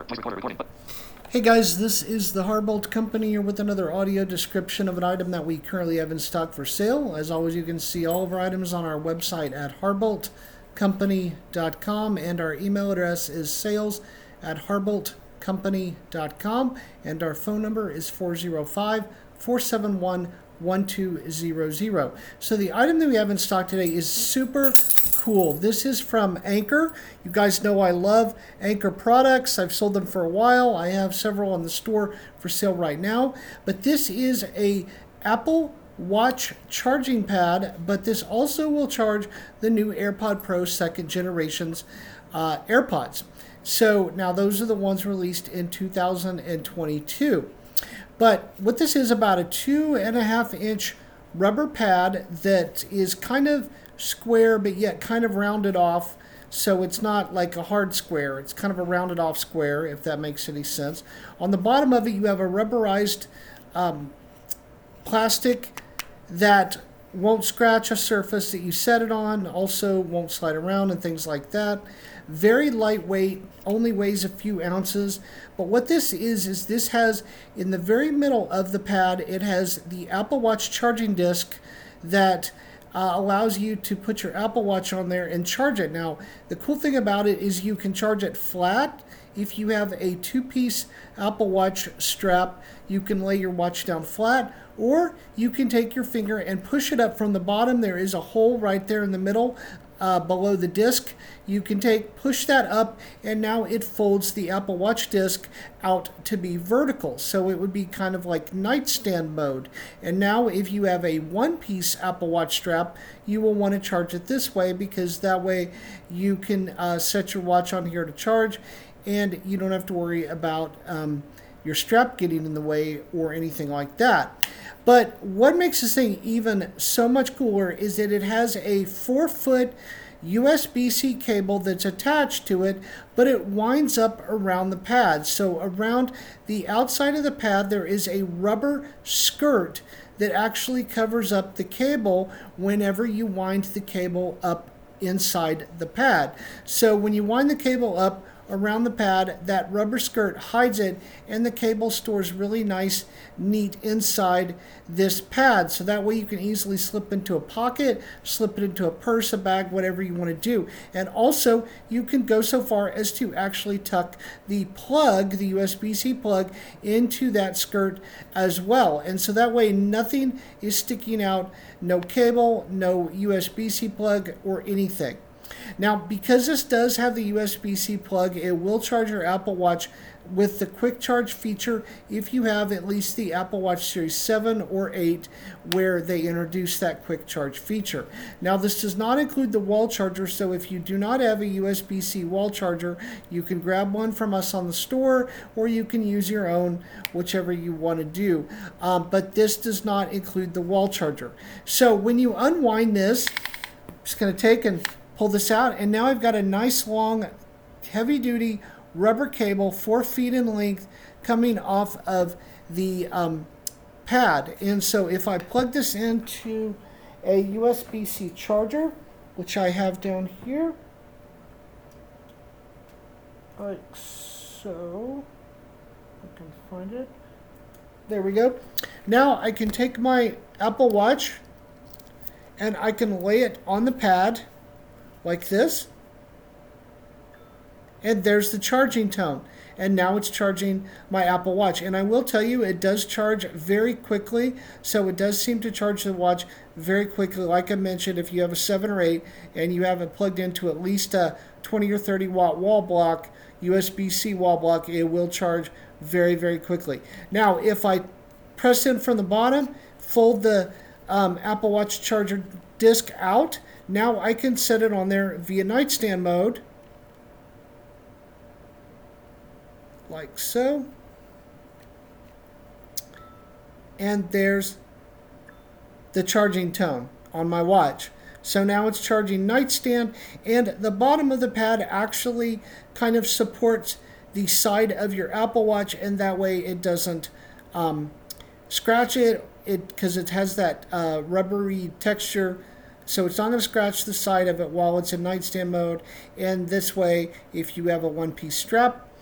Hey guys, this is the Harbolt Company here with another audio description of an item that we currently have in stock for sale. As always, you can see all of our items on our website at harboltcompany.com, and our email address is sales@harboltcompany.com, and our phone number is 405-471-1200. So the item that we have in stock today is super cool. This is from Anker. You guys know I love Anker products. I've sold them for a while. I have several on the store for sale right now. But this is a Apple Watch charging pad, but this also will charge the new AirPod Pro second generation's AirPods. So now those are the ones released in 2022. But what this is about a 2.5-inch rubber pad that is kind of square but yet kind of rounded off, so it's not like a hard square. It's kind of a rounded off square, if that makes any sense. On the bottom of it, you have a rubberized plastic that won't scratch a surface that you set it on, also won't slide around and things like that. Very lightweight, only weighs a few ounces. But what this is this has, in the very middle of the pad, it has the Apple Watch charging disc that allows you to put your Apple Watch on there and charge it. Now, the cool thing about it is you can charge it flat. If you have a two-piece Apple Watch strap, you can lay your watch down flat, or you can take your finger and push it up from the bottom. There is a hole right there in the middle below the disc. You can push that up, and now it folds the Apple Watch disc out to be vertical. So it would be kind of like nightstand mode. And now if you have a one-piece Apple Watch strap, you will want to charge it this way, because that way you can set your watch on here to charge, and you don't have to worry about your strap getting in the way or anything like that. But what makes this thing even so much cooler is that it has a 4-foot USB-C cable that's attached to it, but it winds up around the pad. So around the outside of the pad, there is a rubber skirt that actually covers up the cable whenever you wind the cable up inside the pad. So when you wind the cable up around the pad, that rubber skirt hides it, and the cable stores really nice, neat inside this pad. So that way you can easily slip into a pocket, slip it into a purse, a bag, whatever you want to do. And also, you can go so far as to actually tuck the plug, the USB-C plug, into that skirt as well. And so that way nothing is sticking out, no cable, no USB-C plug, or anything. Now, because this does have the USB-C plug, it will charge your Apple Watch with the quick charge feature if you have at least the Apple Watch Series 7 or 8, where they introduced that quick charge feature. Now, this does not include the wall charger, so if you do not have a USB-C wall charger, you can grab one from us on the store, or you can use your own, whichever you want to do. But this does not include the wall charger. So when you unwind this, I'm just going to take and pull this out, and now I've got a nice long heavy-duty rubber cable 4 feet in length coming off of the pad. And so if I plug this into a USB-C charger, which I have down here, like so, I can find it, there we go. Now I can take my Apple Watch and I can lay it on the pad like this, and there's the charging tone, and now it's charging my Apple Watch. And I will tell you, it does charge very quickly, so it does seem to charge the watch very quickly. Like I mentioned, if you have a 7 or 8 and you have it plugged into at least a 20 or 30 watt wall block, USB-C wall block, it will charge very, very quickly. Now, if I press in from the bottom, fold the Apple Watch charger disc out, now I can set it on there via nightstand mode, like so. And there's the charging tone on my watch. So now it's charging nightstand, and the bottom of the pad actually kind of supports the side of your Apple Watch, and that way it doesn't scratch it, because it has that rubbery texture. So it's not going to scratch the side of it while it's in nightstand mode. And this way, if you have a one-piece strap,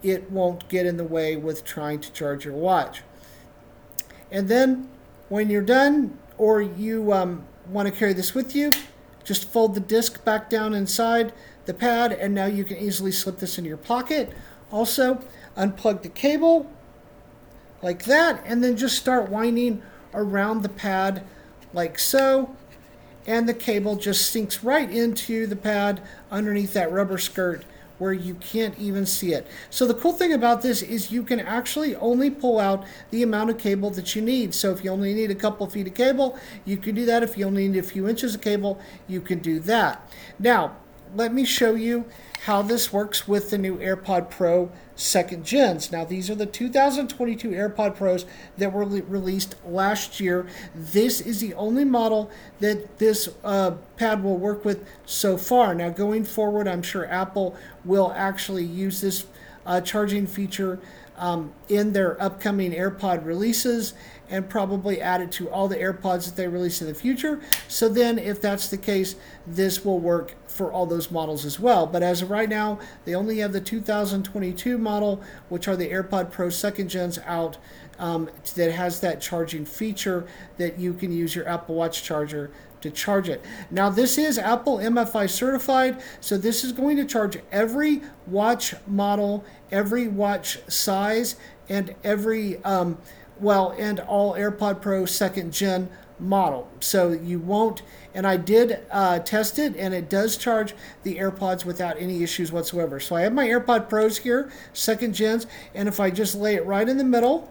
it won't get in the way with trying to charge your watch. And then when you're done, or you want to carry this with you, just fold the disc back down inside the pad, and now you can easily slip this in your pocket. Also, unplug the cable like that, and then just start winding around the pad like so, and the cable just sinks right into the pad underneath that rubber skirt where you can't even see it. So the cool thing about this is you can actually only pull out the amount of cable that you need. So if you only need a couple feet of cable, you can do that. If you only need a few inches of cable, you can do that. Now, let me show you how this works with the new AirPod Pro 2nd Gens. Now, these are the 2022 AirPod Pros that were released last year. This is the only model that this pad will work with so far. Now, going forward, I'm sure Apple will actually use this charging feature in their upcoming AirPod releases, and probably add it to all the AirPods that they release in the future. So then, if that's the case, this will work for all those models as well. But as of right now, they only have the 2022 model, which are the AirPod Pro 2nd Gens out, that has that charging feature that you can use your Apple Watch charger to charge it. Now, this is Apple MFI certified, so this is going to charge every watch model, every watch size, and every and all AirPod Pro 2nd Gen model. So you won't, and I did test it, and it does charge the AirPods without any issues whatsoever. So I have my AirPod Pros here, 2nd Gens, and if I just lay it right in the middle,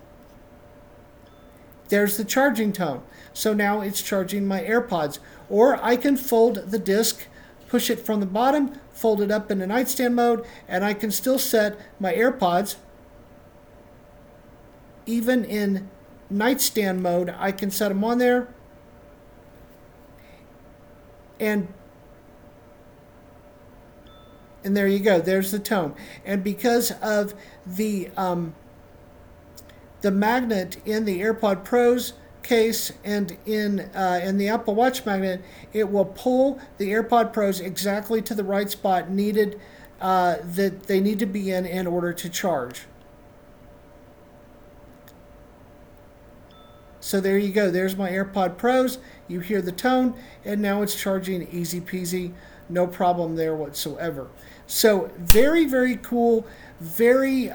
there's the charging tone. So now it's charging my AirPods. Or I can fold the disc, push it from the bottom, fold it up into nightstand mode, and I can still set my AirPods. Even in nightstand mode, I can set them on there. And there you go. There's the tone. And because of the magnet in the AirPod Pros case and in the Apple Watch magnet, it will pull the AirPod Pros exactly to the right spot needed that they need to be in order to charge. So there you go. There's my AirPod Pros. You hear the tone, and now it's charging easy peasy. No problem there whatsoever. So very, very cool. Very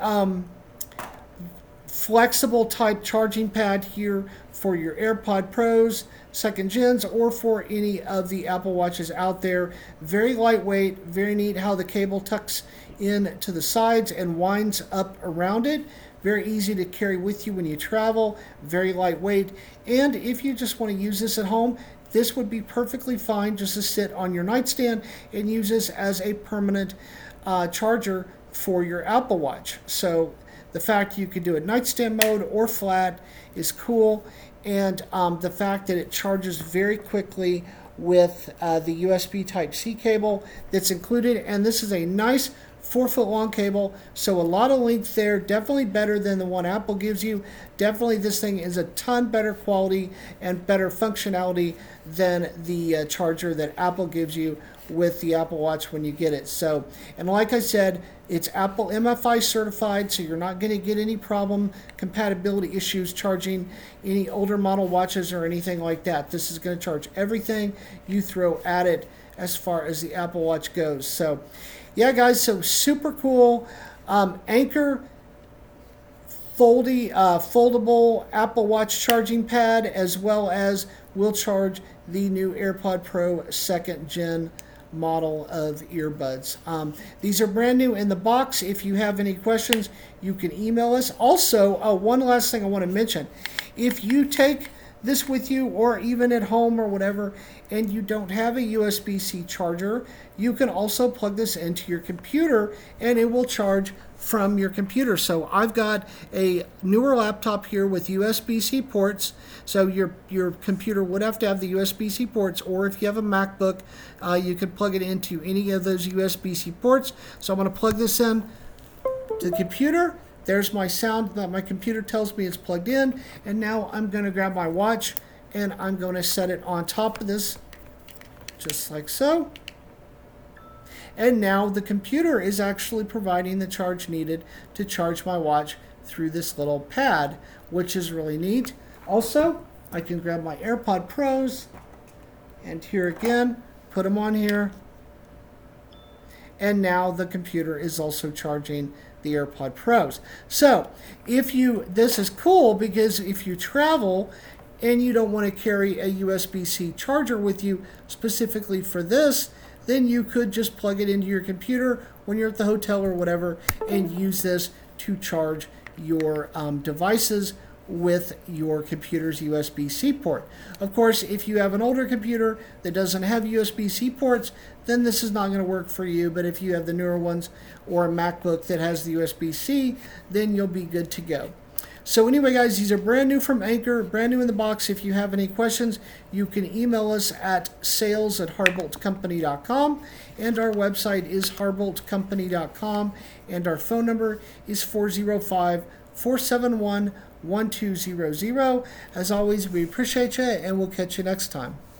flexible type charging pad here for your AirPod Pros 2nd Gens or for any of the Apple Watches out there. Very lightweight. Very neat how the cable tucks in to the sides and winds up around it. Very easy to carry with you when you travel, very lightweight. And if you just want to use this at home, this would be perfectly fine just to sit on your nightstand and use this as a permanent charger for your Apple Watch. So the fact you could do it nightstand mode or flat is cool. And the fact that it charges very quickly with the USB Type-C cable that's included. And this is a nice 4-foot long cable, so a lot of length there. Definitely better than the one Apple gives you. Definitely this thing is a ton better quality and better functionality than the charger that Apple gives you with the Apple Watch when you get it. So, and like I said, it's Apple MFI certified, so you're not going to get any problem compatibility issues charging any older model watches or anything like that. This is going to charge everything you throw at it as far as the Apple Watch goes. So yeah, guys, so super cool. Anker foldable Apple Watch charging pad, as well as will charge the new AirPod Pro 2nd Gen model of earbuds. These are brand new in the box. If you have any questions, you can email us. Also, one last thing I want to mention. If you take this with you, or even at home or whatever, and you don't have a USB-C charger, you can also plug this into your computer and it will charge from your computer. So I've got a newer laptop here with USB-C ports. So your computer would have to have the USB-C ports, or if you have a MacBook, you can plug it into any of those USB-C ports. So I'm going to plug this in to the computer. There's my sound that my computer tells me it's plugged in. And now I'm going to grab my watch and I'm going to set it on top of this, just like so. And now the computer is actually providing the charge needed to charge my watch through this little pad, which is really neat. Also, I can grab my AirPod Pros, and here again, put them on here. And now the computer is also charging the AirPod Pros. So this is cool because if you travel and you don't want to carry a USB-C charger with you specifically for this, then you could just plug it into your computer when you're at the hotel or whatever and use this to charge your devices with your computer's USB-C port. Of course, if you have an older computer that doesn't have USB-C ports, then this is not going to work for you. But if you have the newer ones or a MacBook that has the USB-C, then you'll be good to go. So anyway, guys, these are brand new from Anker, brand new in the box. If you have any questions, you can email us at sales@harboltcompany.com, and our website is harboltcompany.com, and our phone number is 405-471-1200. As always, we appreciate you, and we'll catch you next time.